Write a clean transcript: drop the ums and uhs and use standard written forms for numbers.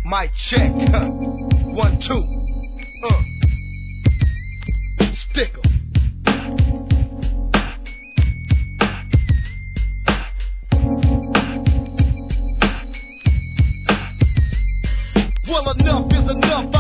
Mic check. 1, 2. Stick 'em. Well, enough is enough.